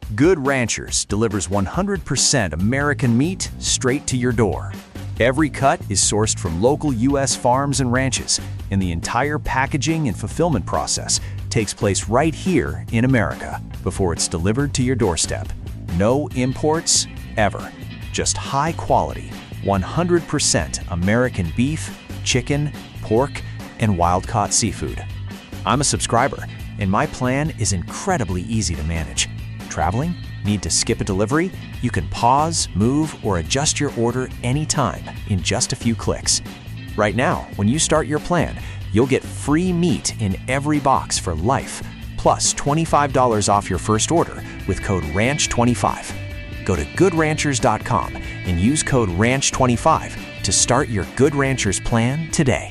Good Ranchers delivers 100% American meat straight to your door. Every cut is sourced from local U.S. farms and ranches, and the entire packaging and fulfillment process takes place right here in America before it's delivered to your doorstep. No imports, ever. Just high quality, 100% American beef, chicken, pork, and wild-caught seafood. I'm a subscriber, and my plan is incredibly easy to manage. Traveling? Need to skip a delivery? You can pause, move, or adjust your order anytime in just a few clicks. Right now, when you start your plan, you'll get free meat in every box for life, plus $25 off your first order with code RANCH25. Go to GoodRanchers.com and use code RANCH25 to start your Good Ranchers plan today.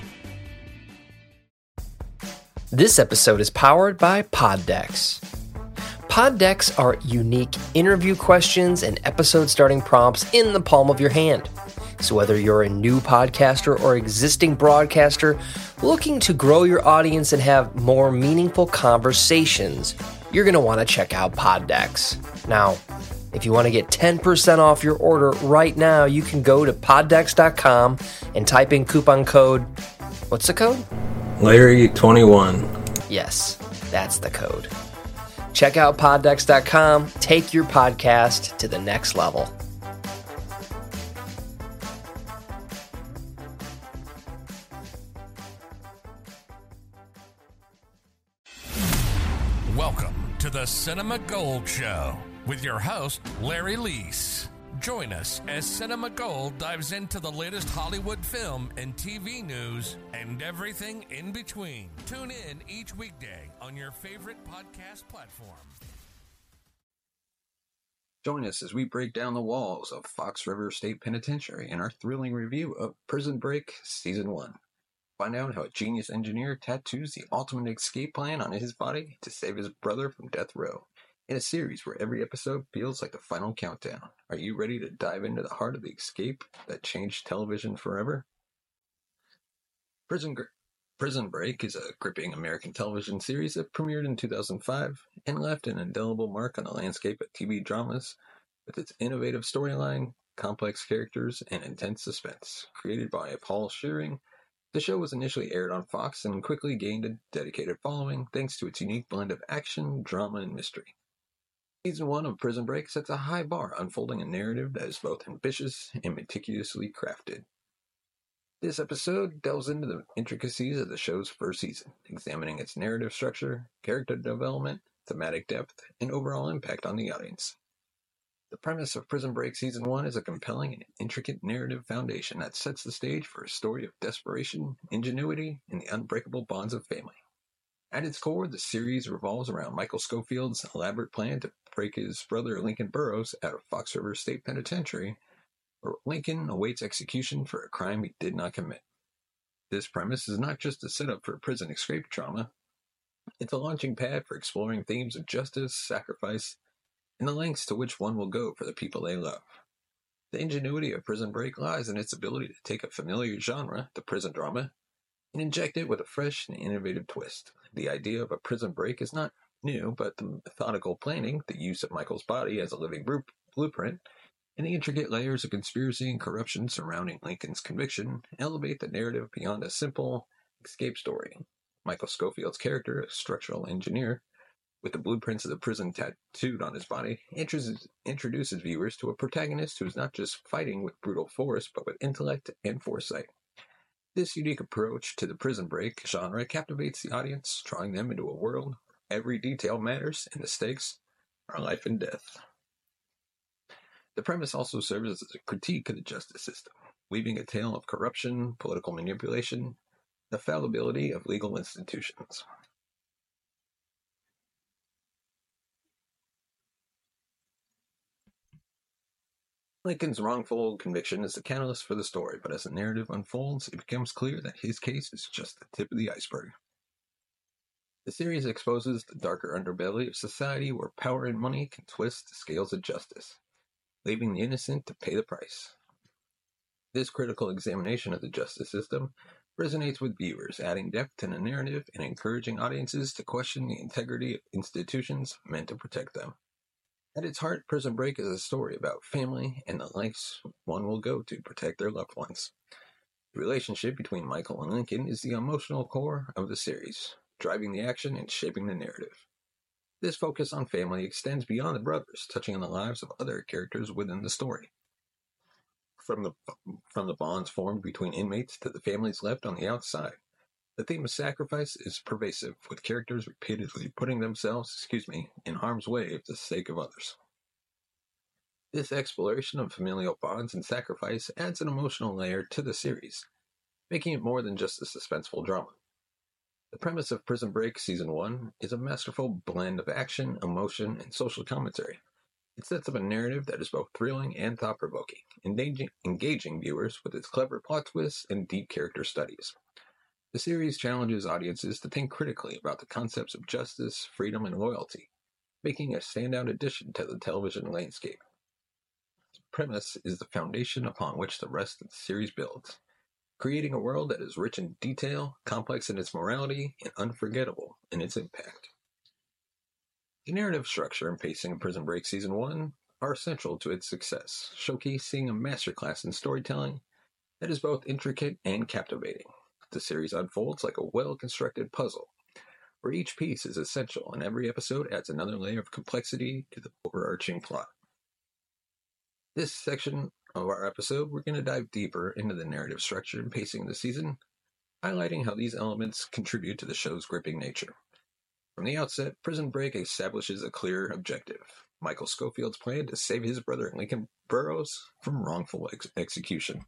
This episode is powered by Poddex. Poddex are unique interview questions and episode starting prompts in the palm of your hand. So whether you're a new podcaster or existing broadcaster looking to grow your audience and have more meaningful conversations, you're going to want to check out Poddex. Now, if you want to get 10% off your order right now, you can go to poddex.com and type in coupon code, what's the code? Larry21. Yes, that's the code. Check out poddex.com. Take your podcast to the next level. Welcome to the Cinema Gold Show with your host, Larry Leese. Join us as Cinema Gold dives into the latest Hollywood film and TV news and everything in between. Tune in each weekday on your favorite podcast platform. Join us as we break down the walls of Fox River State Penitentiary in our thrilling review of Prison Break Season 1. Find out how a genius engineer tattoos the ultimate escape plan on his body to save his brother from death row. In a series where every episode feels like the final countdown. Are you ready to dive into the heart of the escape that changed television forever? Prison Break is a gripping American television series that premiered in 2005 and left an indelible mark on the landscape of TV dramas with its innovative storyline, complex characters, and intense suspense. Created by Paul Shearing, the show was initially aired on Fox and quickly gained a dedicated following thanks to its unique blend of action, drama, and mystery. Season 1 of Prison Break sets a high bar, unfolding a narrative that is both ambitious and meticulously crafted. This episode delves into the intricacies of the show's first season, examining its narrative structure, character development, thematic depth, and overall impact on the audience. The premise of Prison Break Season 1 is a compelling and intricate narrative foundation that sets the stage for a story of desperation, ingenuity, and the unbreakable bonds of family. At its core, the series revolves around Michael Schofield's elaborate plan to break his brother Lincoln Burrows out of Fox River State Penitentiary, where Lincoln awaits execution for a crime he did not commit. This premise is not just a setup for prison escape drama, it's a launching pad for exploring themes of justice, sacrifice, and the lengths to which one will go for the people they love. The ingenuity of Prison Break lies in its ability to take a familiar genre, the prison drama, and inject it with a fresh and innovative twist. The idea of a prison break is not new, but the methodical planning, the use of Michael's body as a living blueprint, and the intricate layers of conspiracy and corruption surrounding Lincoln's conviction elevate the narrative beyond a simple escape story. Michael Schofield's character, a structural engineer, with the blueprints of the prison tattooed on his body, introduces viewers to a protagonist who is not just fighting with brutal force, but with intellect and foresight. This unique approach to the prison break genre captivates the audience, drawing them into a world where every detail matters and the stakes are life and death. The premise also serves as a critique of the justice system, weaving a tale of corruption, political manipulation, the fallibility of legal institutions. Lincoln's wrongful conviction is the catalyst for the story, but as the narrative unfolds, it becomes clear that his case is just the tip of the iceberg. The series exposes the darker underbelly of society where power and money can twist the scales of justice, leaving the innocent to pay the price. This critical examination of the justice system resonates with viewers, adding depth to the narrative and encouraging audiences to question the integrity of institutions meant to protect them. At its heart, Prison Break is a story about family and the lengths one will go to protect their loved ones. The relationship between Michael and Lincoln is the emotional core of the series, driving the action and shaping the narrative. This focus on family extends beyond the brothers, touching on the lives of other characters within the story. From the bonds formed between inmates to the families left on the outside, the theme of sacrifice is pervasive, with characters repeatedly putting themselves, in harm's way for the sake of others. This exploration of familial bonds and sacrifice adds an emotional layer to the series, making it more than just a suspenseful drama. The premise of Prison Break Season 1 is a masterful blend of action, emotion, and social commentary. It sets up a narrative that is both thrilling and thought-provoking, engaging viewers with its clever plot twists and deep character studies. The series challenges audiences to think critically about the concepts of justice, freedom, and loyalty, making a standout addition to the television landscape. The premise is the foundation upon which the rest of the series builds, creating a world that is rich in detail, complex in its morality, and unforgettable in its impact. The narrative structure and pacing of Prison Break Season 1 are essential to its success, showcasing a masterclass in storytelling that is both intricate and captivating. The series unfolds like a well-constructed puzzle, where each piece is essential and every episode adds another layer of complexity to the overarching plot. This section of our episode, we're going to dive deeper into the narrative structure and pacing of the season, highlighting how these elements contribute to the show's gripping nature. From the outset, Prison Break establishes a clear objective: Michael Schofield's plan to save his brother Lincoln Burrows from wrongful execution.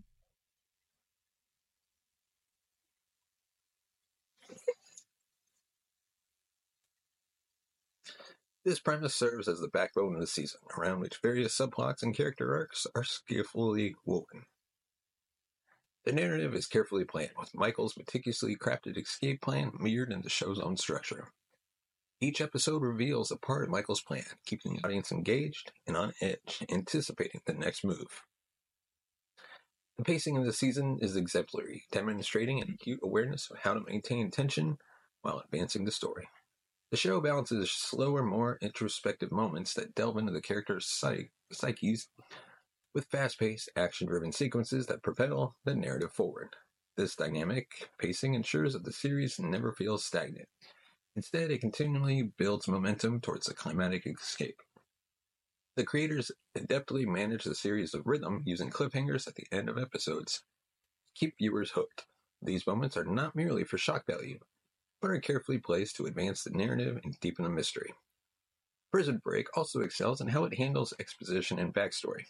This premise serves as the backbone of the season, around which various subplots and character arcs are skillfully woven. The narrative is carefully planned, with Michael's meticulously crafted escape plan mirrored in the show's own structure. Each episode reveals a part of Michael's plan, keeping the audience engaged and on edge, anticipating the next move. The pacing of the season is exemplary, demonstrating an acute awareness of how to maintain tension while advancing the story. The show balances slower, more introspective moments that delve into the characters' psyches with fast-paced, action-driven sequences that propel the narrative forward. This dynamic pacing ensures that the series never feels stagnant. Instead, it continually builds momentum towards the climatic escape. The creators adeptly manage the series of rhythm using cliffhangers at the end of episodes to keep viewers hooked. These moments are not merely for shock value, but are carefully placed to advance the narrative and deepen the mystery. Prison Break also excels in how it handles exposition and backstory.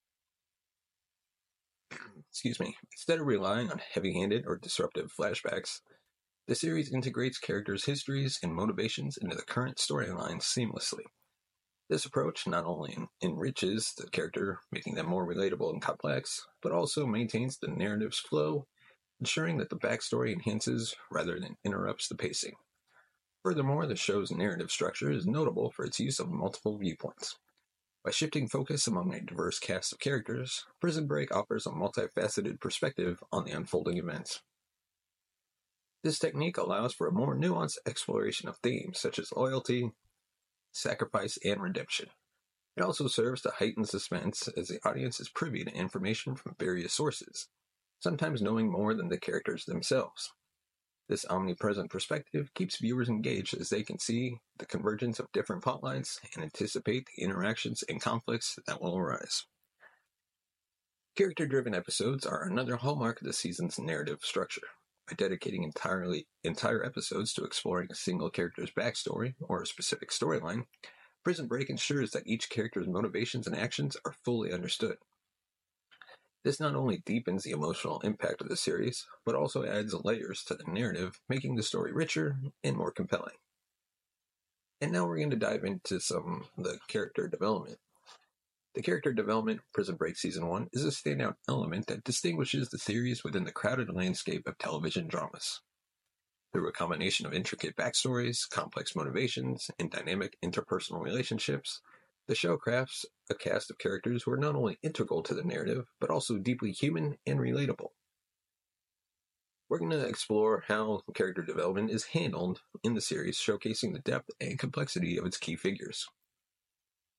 Instead of relying on heavy-handed or disruptive flashbacks, the series integrates characters' histories and motivations into the current storyline seamlessly. This approach not only enriches the character, making them more relatable and complex, but also maintains the narrative's flow, ensuring that the backstory enhances rather than interrupts the pacing. Furthermore, the show's narrative structure is notable for its use of multiple viewpoints. By shifting focus among a diverse cast of characters, Prison Break offers a multifaceted perspective on the unfolding events. This technique allows for a more nuanced exploration of themes such as loyalty, sacrifice, and redemption. It also serves to heighten suspense as the audience is privy to information from various sources, sometimes knowing more than the characters themselves. This omnipresent perspective keeps viewers engaged as they can see the convergence of different plotlines and anticipate the interactions and conflicts that will arise. Character-driven episodes are another hallmark of the season's narrative structure. By dedicating entire episodes to exploring a single character's backstory or a specific storyline, Prison Break ensures that each character's motivations and actions are fully understood. This not only deepens the emotional impact of the series, but also adds layers to the narrative, making the story richer and more compelling. And now we're going to dive into some of the character development. The character development of Prison Break Season 1 is a standout element that distinguishes the series within the crowded landscape of television dramas. Through a combination of intricate backstories, complex motivations, and dynamic interpersonal relationships, the show crafts a cast of characters who are not only integral to the narrative, but also deeply human and relatable. We're going to explore how character development is handled in the series, showcasing the depth and complexity of its key figures.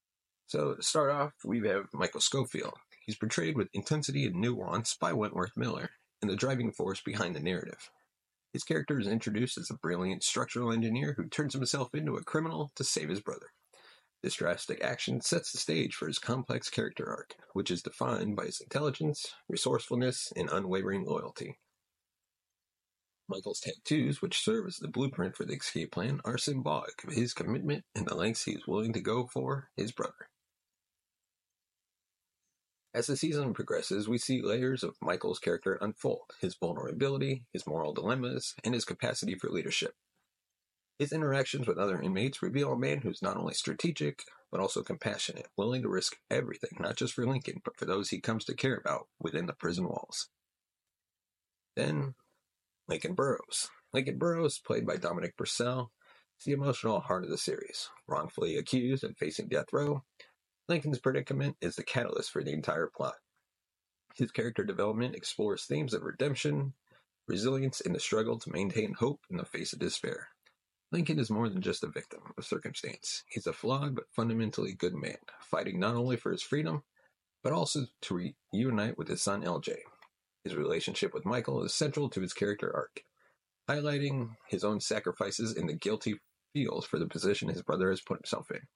So to start off, we have Michael Scofield. He's portrayed with intensity and nuance by Wentworth Miller, and the driving force behind the narrative. His character is introduced as a brilliant structural engineer who turns himself into a criminal to save his brother. This drastic action sets the stage for his complex character arc, which is defined by his intelligence, resourcefulness, and unwavering loyalty. Michael's tattoos, which serve as the blueprint for the escape plan, are symbolic of his commitment and the lengths he is willing to go for his brother. As the season progresses, we see layers of Michael's character unfold, his vulnerability, his moral dilemmas, and his capacity for leadership. His interactions with other inmates reveal a man who's not only strategic, but also compassionate, willing to risk everything, not just for Lincoln, but for those he comes to care about within the prison walls. Then, Lincoln Burrows. Lincoln Burrows, played by Dominic Purcell, is the emotional heart of the series. Wrongfully accused and facing death row, Lincoln's predicament is the catalyst for the entire plot. His character development explores themes of redemption, resilience, and the struggle to maintain hope in the face of despair. Lincoln is more than just a victim of circumstance. He's a flawed but fundamentally good man, fighting not only for his freedom, but also to reunite with his son LJ. His relationship with Michael is central to his character arc, highlighting his own sacrifices and the guilt he feels for the position his brother has put himself in.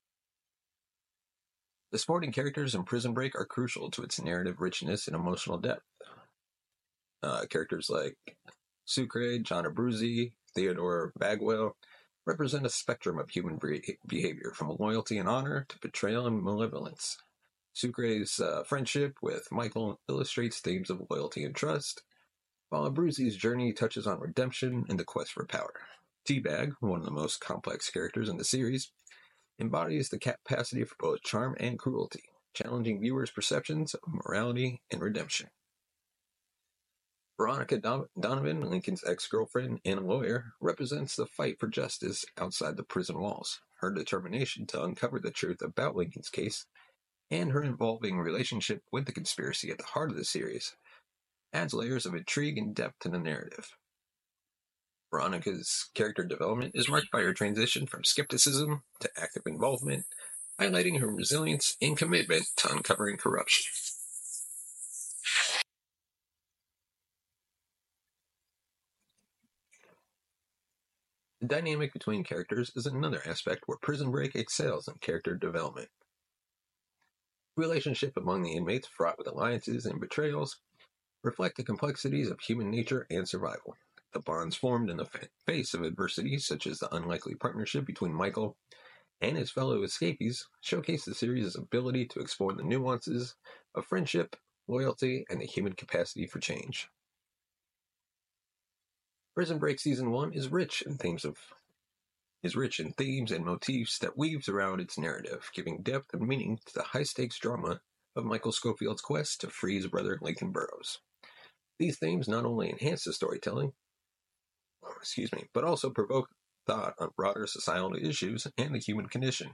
The supporting characters in Prison Break are crucial to its narrative richness and emotional depth. Characters like Sucre, John Abruzzi, Theodore Bagwell represent a spectrum of human behavior, from loyalty and honor to betrayal and malevolence. Sucre's friendship with Michael illustrates themes of loyalty and trust, while Abruzzi's journey touches on redemption and the quest for power. T-Bag, one of the most complex characters in the series, embodies the capacity for both charm and cruelty, challenging viewers' perceptions of morality and redemption. Veronica Donovan, Lincoln's ex-girlfriend and lawyer, represents the fight for justice outside the prison walls. Her determination to uncover the truth about Lincoln's case and her involving relationship with the conspiracy at the heart of the series adds layers of intrigue and depth to the narrative. Veronica's character development is marked by her transition from skepticism to active involvement, highlighting her resilience and commitment to uncovering corruption. The dynamic between characters is another aspect where Prison Break excels in character development. Relationship among the inmates, fraught with alliances and betrayals, reflect the complexities of human nature and survival. The bonds formed in the face of adversity, such as the unlikely partnership between Michael and his fellow escapees, showcase the series' ability to explore the nuances of friendship, loyalty, and the human capacity for change. Prison Break Season 1 is rich in themes and motifs that weaves around its narrative, giving depth and meaning to the high-stakes drama of Michael Scofield's quest to free his brother Lincoln Burrows. These themes not only enhance the storytelling, but also provoke thought on broader societal issues and the human condition.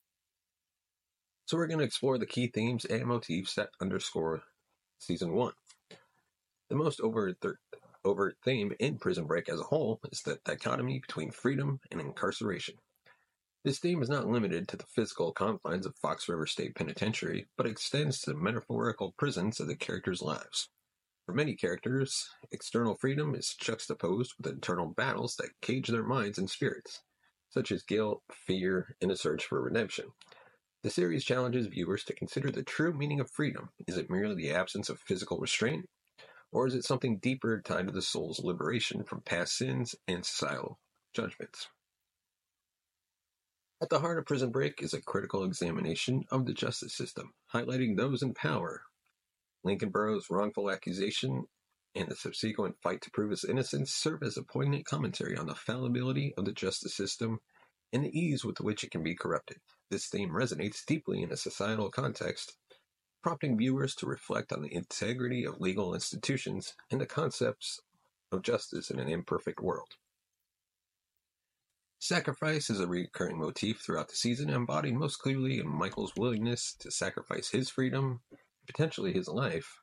So we're going to explore the key themes and motifs that underscore Season 1. The most overt theme in Prison Break as a whole is the dichotomy between freedom and incarceration. This theme is not limited to the physical confines of Fox River State Penitentiary, but extends to the metaphorical prisons of the characters' lives. For many characters, external freedom is juxtaposed with internal battles that cage their minds and spirits, such as guilt, fear, and a search for redemption. The series challenges viewers to consider the true meaning of freedom. Is it merely the absence of physical restraint, or is it something deeper tied to the soul's liberation from past sins and societal judgments? At the heart of Prison Break is a critical examination of the justice system, highlighting those in power. Lincoln Burrows' wrongful accusation and the subsequent fight to prove his innocence serve as a poignant commentary on the fallibility of the justice system and the ease with which it can be corrupted. This theme resonates deeply in a societal context, prompting viewers to reflect on the integrity of legal institutions and the concepts of justice in an imperfect world. Sacrifice is a recurring motif throughout the season, embodied most clearly in Michael's willingness to sacrifice his freedom, potentially his life,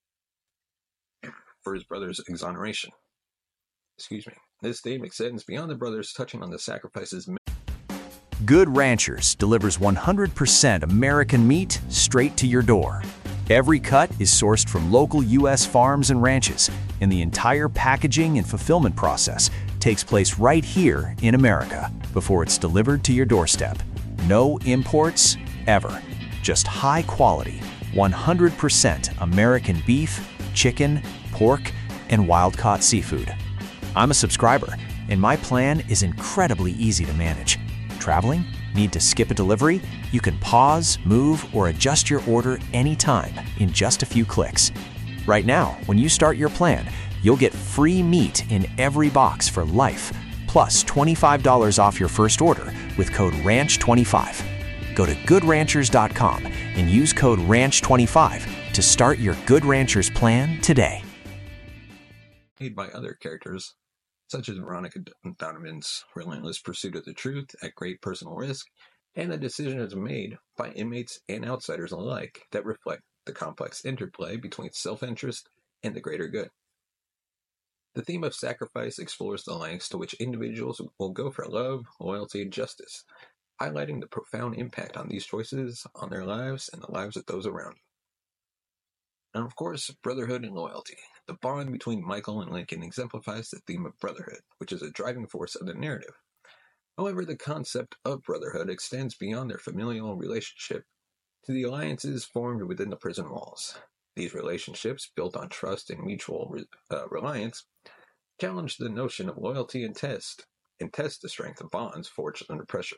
for his brother's exoneration. This theme extends beyond the brothers, touching on the sacrifices Good Ranchers delivers 100% American meat straight to your door. Every cut is sourced from local U.S. farms and ranches, and the entire packaging and fulfillment process takes place right here in America before it's delivered to your doorstep. No imports, ever. Just high quality, 100% American beef, chicken, pork, and wild-caught seafood. I'm a subscriber, and my plan is incredibly easy to manage. Traveling? Need to skip a delivery? You can pause, move, or adjust your order anytime in just a few clicks. Right now, when you start your plan, you'll get free meat in every box for life, plus $25 off your first order with code RANCH25. Go to GoodRanchers.com and use code RANCH25 to start your Good Ranchers plan today. Made by other characters, such as Veronica Donovan's relentless pursuit of the truth at great personal risk, and the decisions made by inmates and outsiders alike that reflect the complex interplay between self-interest and the greater good. The theme of sacrifice explores the lengths to which individuals will go for love, loyalty, and justice, highlighting the profound impact on these choices on their lives and the lives of those around them. And of course, brotherhood and loyalty. The bond between Michael and Lincoln exemplifies the theme of brotherhood, which is a driving force of the narrative. However, the concept of brotherhood extends beyond their familial relationship to the alliances formed within the prison walls. These relationships, built on trust and mutual reliance, challenge the notion of loyalty and test the strength of bonds forged under pressure.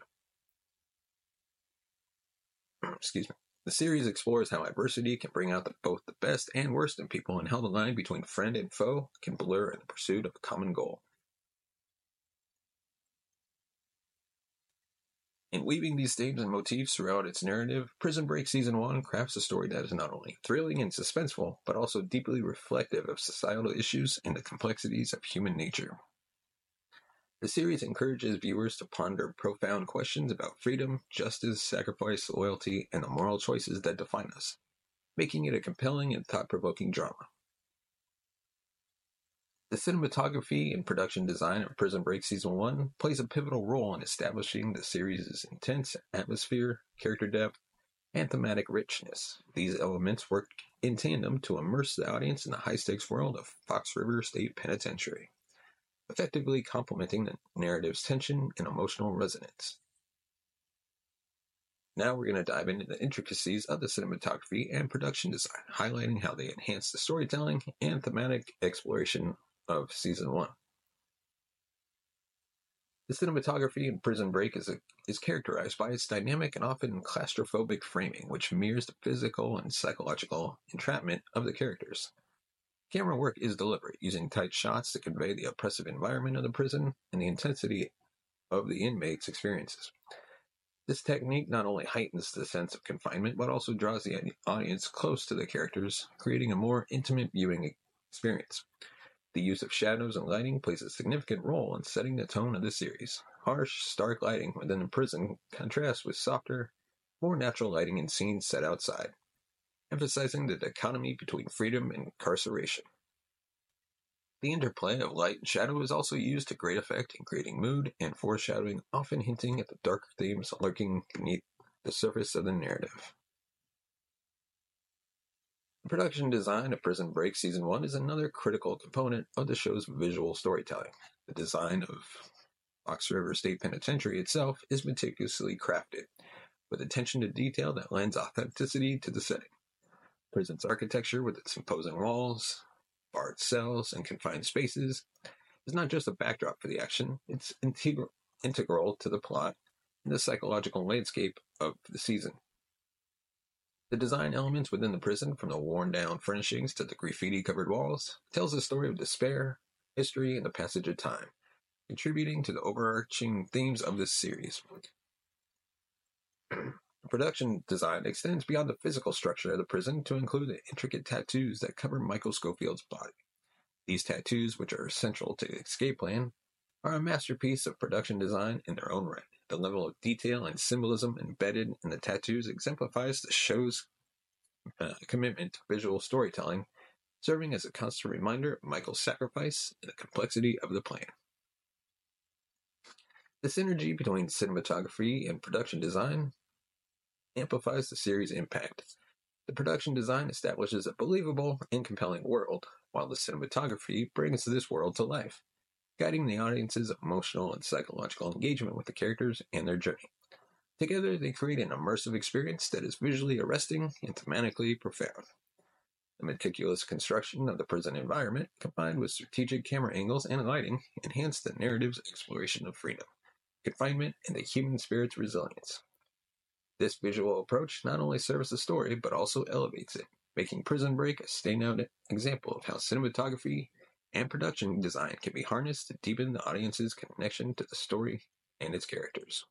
Excuse me. The series explores how adversity can bring out both the best and worst in people, and how the line between friend and foe can blur in the pursuit of a common goal. In weaving these themes and motifs throughout its narrative, Prison Break Season 1 crafts a story that is not only thrilling and suspenseful, but also deeply reflective of societal issues and the complexities of human nature. The series encourages viewers to ponder profound questions about freedom, justice, sacrifice, loyalty, and the moral choices that define us, making it a compelling and thought-provoking drama. The cinematography and production design of Prison Break Season 1 plays a pivotal role in establishing the series' intense atmosphere, character depth, and thematic richness. These elements work in tandem to immerse the audience in the high-stakes world of Fox River State Penitentiary, effectively complementing the narrative's tension and emotional resonance. Now we're going to dive into the intricacies of the cinematography and production design, highlighting how they enhance the storytelling and thematic exploration of Season 1. The cinematography in Prison Break is characterized by its dynamic and often claustrophobic framing, which mirrors the physical and psychological entrapment of the characters. Camera work is deliberate, using tight shots to convey the oppressive environment of the prison and the intensity of the inmates' experiences. This technique not only heightens the sense of confinement, but also draws the audience close to the characters, creating a more intimate viewing experience. The use of shadows and lighting plays a significant role in setting the tone of the series. Harsh, stark lighting within the prison contrasts with softer, more natural lighting in scenes set outside, emphasizing the dichotomy between freedom and incarceration. The interplay of light and shadow is also used to great effect in creating mood and foreshadowing, often hinting at the darker themes lurking beneath the surface of the narrative. The production design of Prison Break Season 1 is another critical component of the show's visual storytelling. The design of Fox River State Penitentiary itself is meticulously crafted, with attention to detail that lends authenticity to the setting. Prison's architecture, with its imposing walls, barred cells, and confined spaces, is not just a backdrop for the action, it's integral to the plot and the psychological landscape of the season. The design elements within the prison, from the worn-down furnishings to the graffiti-covered walls, tells a story of despair, history, and the passage of time, contributing to the overarching themes of this series. Production design extends beyond the physical structure of the prison to include the intricate tattoos that cover Michael Schofield's body. These tattoos, which are essential to the escape plan, are a masterpiece of production design in their own right. The level of detail and symbolism embedded in the tattoos exemplifies the show's commitment to visual storytelling, serving as a constant reminder of Michael's sacrifice and the complexity of the plan. The synergy between cinematography and production design amplifies the series' impact. The production design establishes a believable and compelling world, while the cinematography brings this world to life, guiding the audience's emotional and psychological engagement with the characters and their journey. Together, they create an immersive experience that is visually arresting and thematically profound. The meticulous construction of the prison environment, combined with strategic camera angles and lighting, enhance the narrative's exploration of freedom, confinement, and the human spirit's resilience. This visual approach not only serves the story, but also elevates it, making Prison Break a standout example of how cinematography and production design can be harnessed to deepen the audience's connection to the story and its characters.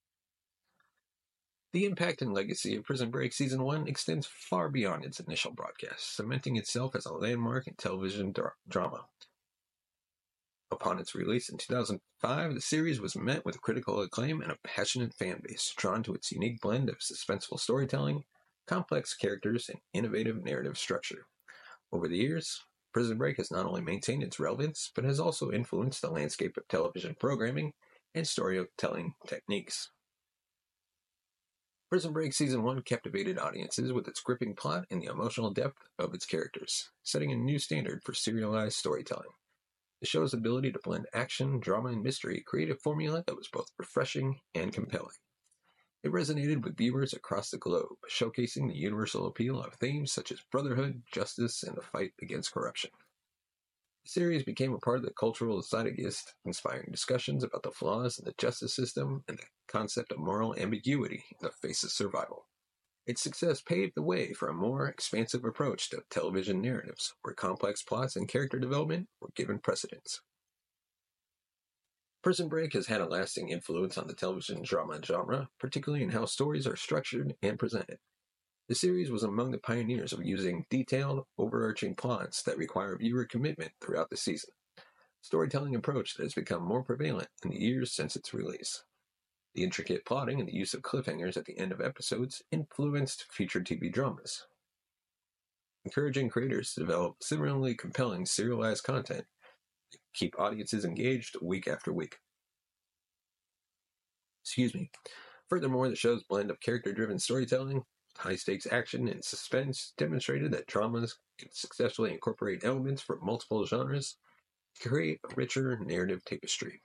The impact and legacy of Prison Break Season 1 extends far beyond its initial broadcast, cementing itself as a landmark in television drama. Upon its release in 2005, the series was met with critical acclaim and a passionate fan base, drawn to its unique blend of suspenseful storytelling, complex characters, and innovative narrative structure. Over the years, Prison Break has not only maintained its relevance, but has also influenced the landscape of television programming and storytelling techniques. Prison Break Season 1 captivated audiences with its gripping plot and the emotional depth of its characters, setting a new standard for serialized storytelling. The show's ability to blend action, drama, and mystery created a formula that was both refreshing and compelling. It resonated with viewers across the globe, showcasing the universal appeal of themes such as brotherhood, justice, and the fight against corruption. The series became a part of the cultural zeitgeist, inspiring discussions about the flaws in the justice system and the concept of moral ambiguity in the face of survival. Its success paved the way for a more expansive approach to television narratives, where complex plots and character development were given precedence. Prison Break has had a lasting influence on the television drama genre, particularly in how stories are structured and presented. The series was among the pioneers of using detailed, overarching plots that require viewer commitment throughout the season, a storytelling approach that has become more prevalent in the years since its release. The intricate plotting and the use of cliffhangers at the end of episodes influenced future TV dramas, encouraging creators to develop similarly compelling serialized content to keep audiences engaged week after week. Furthermore, the show's blend of character-driven storytelling, high-stakes action, and suspense demonstrated that dramas can successfully incorporate elements from multiple genres to create a richer narrative tapestry.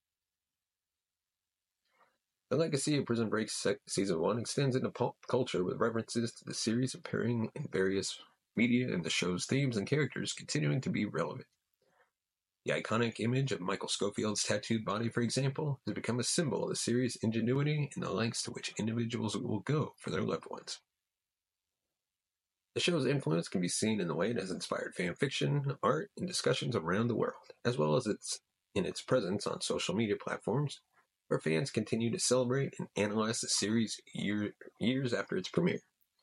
The legacy of Prison Break Season 1 extends into pop culture, with references to the series appearing in various media and the show's themes and characters continuing to be relevant. The iconic image of Michael Scofield's tattooed body, for example, has become a symbol of the series' ingenuity and the lengths to which individuals will go for their loved ones. The show's influence can be seen in the way it has inspired fan fiction, art, and discussions around the world, as well as in its presence on social media platforms, where fans continue to celebrate and analyze the series years after its premiere.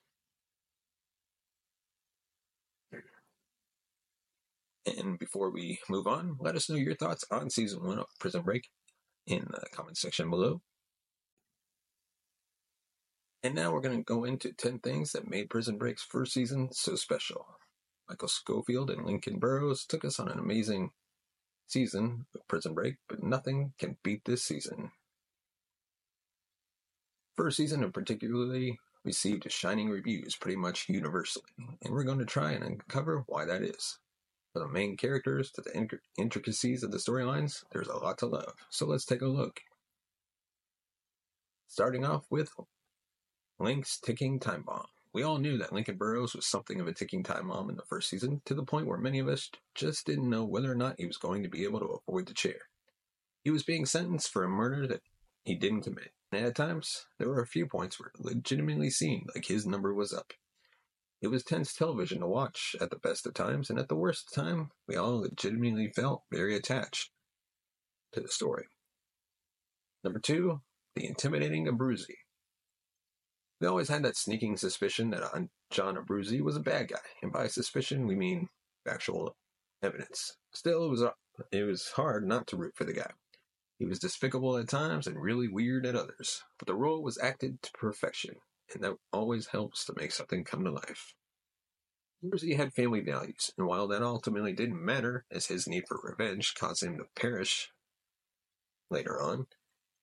And before we move on, let us know your thoughts on Season 1 of Prison Break in the comment section below. And now we're going to go into 10 things that made Prison Break's first season so special. Michael Scofield and Lincoln Burrows took us on an amazing season of Prison Break, but nothing can beat this season. First season in particularly received shining reviews pretty much universally, and we're going to try and uncover why that is. From the main characters to the intricacies of the storylines, there's a lot to love, so let's take a look. Starting off with Link's ticking time bomb. We all knew that Lincoln Burrows was something of a ticking time bomb in the first season, to the point where many of us just didn't know whether or not he was going to be able to avoid the chair. He was being sentenced for a murder that he didn't commit, and at times, there were a few points where it legitimately seemed like his number was up. It was tense television to watch at the best of times, and at the worst of time, we all legitimately felt very attached to the story. Number 2, the intimidating Abruzzi. We always had that sneaking suspicion that John Abruzzi was a bad guy, and by suspicion we mean actual evidence. Still, it was hard not to root for the guy. He was despicable at times and really weird at others, but the role was acted to perfection, and that always helps to make something come to life. Abruzzi had family values, and while that ultimately didn't matter, as his need for revenge caused him to perish later on,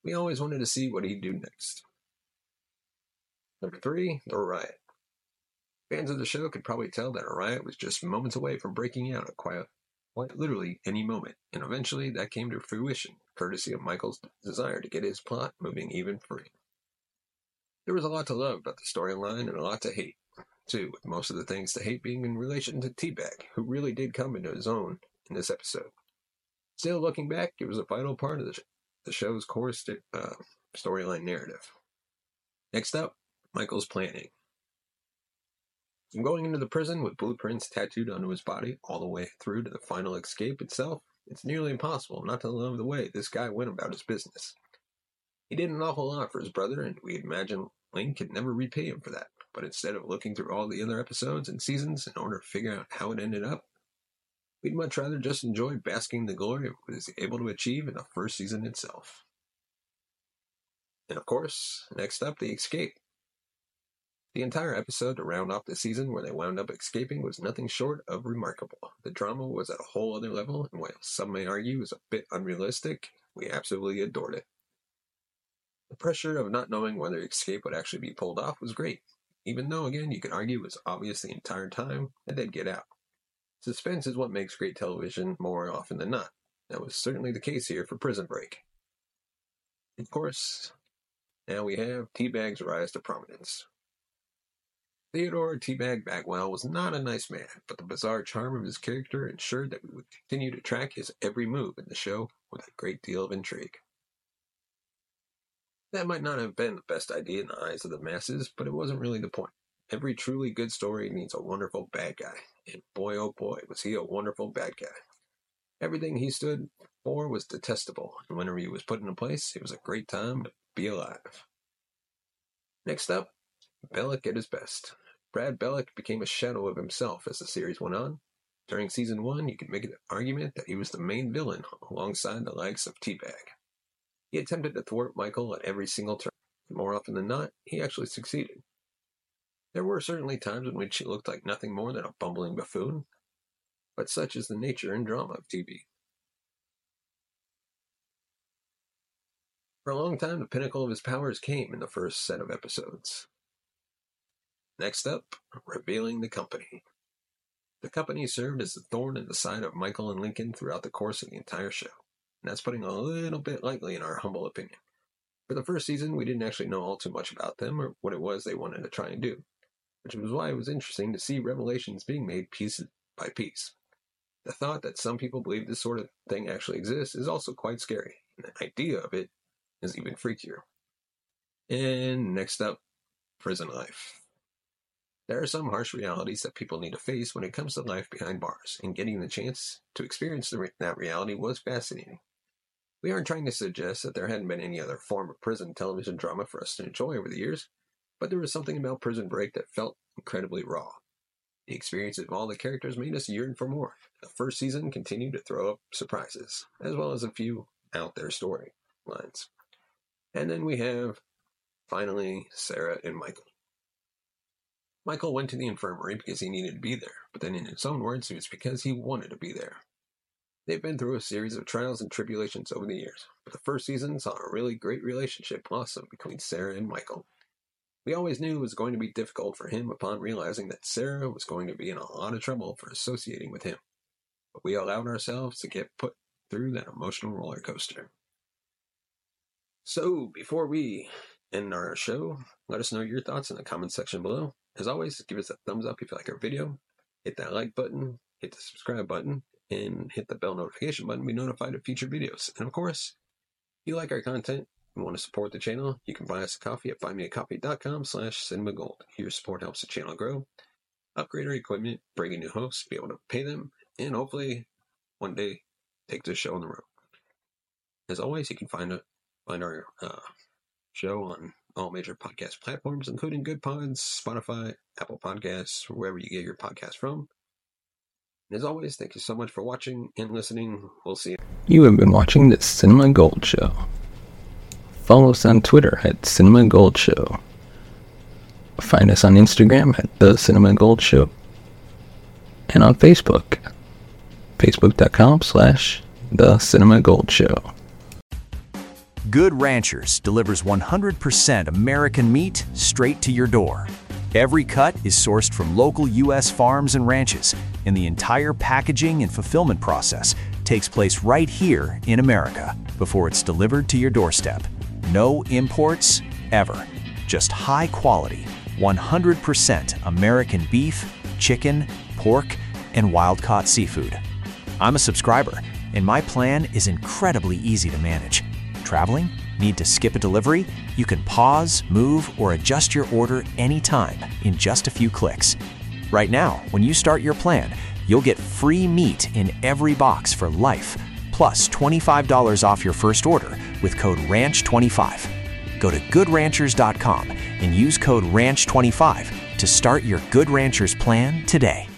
We always wanted to see what he'd do next. Number 3, The Riot. Fans of the show could probably tell that a riot was just moments away from breaking out at quite literally any moment, and eventually that came to fruition, courtesy of Michael's desire to get his plot moving even further. There was a lot to love about the storyline and a lot to hate, too, with most of the things to hate being in relation to T-Bag, who really did come into his own in this episode. Still, looking back, it was a vital part of the show's core storyline narrative. Next up, Michael's planning. From going into the prison with blueprints tattooed onto his body all the way through to the final escape itself, it's nearly impossible not to love the way this guy went about his business. He did an awful lot for his brother, and we'd imagine Link could never repay him for that, but instead of looking through all the other episodes and seasons in order to figure out how it ended up, we'd much rather just enjoy basking in the glory of what he was able to achieve in the first season itself. And of course, next up, the escape. The entire episode to round off the season where they wound up escaping was nothing short of remarkable. The drama was at a whole other level, and while some may argue was a bit unrealistic, we absolutely adored it. The pressure of not knowing whether escape would actually be pulled off was great, even though, again, you could argue it was obvious the entire time that they'd get out. Suspense is what makes great television more often than not. That was certainly the case here for Prison Break. Of course, now we have T-Bag's rise to prominence. Theodore T-Bag Bagwell was not a nice man, but the bizarre charm of his character ensured that we would continue to track his every move in the show with a great deal of intrigue. That might not have been the best idea in the eyes of the masses, but it wasn't really the point. Every truly good story needs a wonderful bad guy, and boy oh boy was he a wonderful bad guy. Everything he stood for was detestable, and whenever he was put into place, it was a great time to be alive. Next up, Bellick at his best. Brad Bellick became a shadow of himself as the series went on. During Season 1, you could make an argument that he was the main villain alongside the likes of T-Bag. He attempted to thwart Michael at every single turn, and more often than not, he actually succeeded. There were certainly times in which he looked like nothing more than a bumbling buffoon, but such is the nature and drama of TV. For a long time, the pinnacle of his powers came in the first set of episodes. Next up, revealing the company. The company served as the thorn in the side of Michael and Lincoln throughout the course of the entire show, and that's putting a little bit lightly in our humble opinion. For the first season, we didn't actually know all too much about them or what it was they wanted to try and do, which was why it was interesting to see revelations being made piece by piece. The thought that some people believe this sort of thing actually exists is also quite scary, and the idea of it is even freakier. And next up, prison life. There are some harsh realities that people need to face when it comes to life behind bars, and getting the chance to experience that reality was fascinating. We aren't trying to suggest that there hadn't been any other form of prison television drama for us to enjoy over the years, but there was something about Prison Break that felt incredibly raw. The experiences of all the characters made us yearn for more. The first season continued to throw up surprises, as well as a few out-there storylines. And then we have, finally, Sarah and Michael. Michael went to the infirmary because he needed to be there, but then in his own words, it was because he wanted to be there. They've been through a series of trials and tribulations over the years, but the first season saw a really great relationship blossom between Sarah and Michael. We always knew it was going to be difficult for him upon realizing that Sarah was going to be in a lot of trouble for associating with him, but we allowed ourselves to get put through that emotional roller coaster. So, before we end our show, let us know your thoughts in the comment section below. As always, give us a thumbs up if you like our video, hit that like button, hit the subscribe button, and hit the bell notification button to be notified of future videos. And of course, if you like our content and want to support the channel, you can buy us a coffee at buymeacoffee.com/cinemagold. Your support helps the channel grow, upgrade our equipment, bring in new hosts, be able to pay them, and hopefully one day take this show on the road. As always, you can find our show on all major podcast platforms, including Good Pods, Spotify, Apple Podcasts, wherever you get your podcasts from. And as always, thank you so much for watching and listening. We'll see you. You have been watching the Cinema Gold Show. Follow us on Twitter at Cinema Gold Show. Find us on Instagram at The Cinema Gold Show. And on Facebook, facebook.com/The Cinema Gold Show. Good Ranchers delivers 100% American meat straight to your door. Every cut is sourced from local U.S. farms and ranches, and the entire packaging and fulfillment process takes place right here in America before it's delivered to your doorstep. No imports, ever. Just high quality, 100% American beef, chicken, pork, and wild-caught seafood. I'm a subscriber, and my plan is incredibly easy to manage. Traveling? Need to skip a delivery? You can pause, move, or adjust your order anytime in just a few clicks. Right now, when you start your plan, you'll get free meat in every box for life, plus $25 off your first order with code RANCH25. Go to GoodRanchers.com and use code RANCH25 to start your Good Ranchers plan today.